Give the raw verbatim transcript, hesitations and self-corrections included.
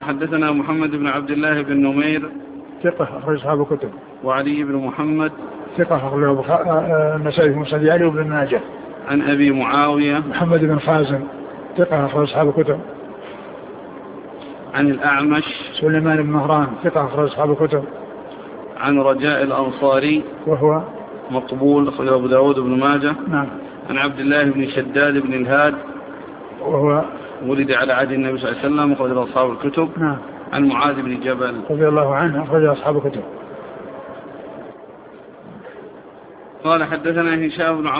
حدثنا محمد بن عبد الله بن نمير ثقة أخرج أصحاب الكتب. وعلي بن محمد ثقة أخرج النسائي في مسند علي وابن ماجه. عن أبي معاوية محمد بن خازن ثقة أخرج أصحاب الكتب. عن الأعمش سليمان بن مهران ثقة أخرج أصحاب الكتب. عن رجاء الأنصاري وهو مقبول أخرج أبو داود بن ماجه. نعم. عن عبد الله بن شداد بن الهاد وهو ولد على عهد النبي صلى الله عليه وسلم أخرج أصحاب الكتب. نعم. عن معاذ بن جبل رضي الله عنه أخرج أصحاب الكتب. قال حدثنا هشام بن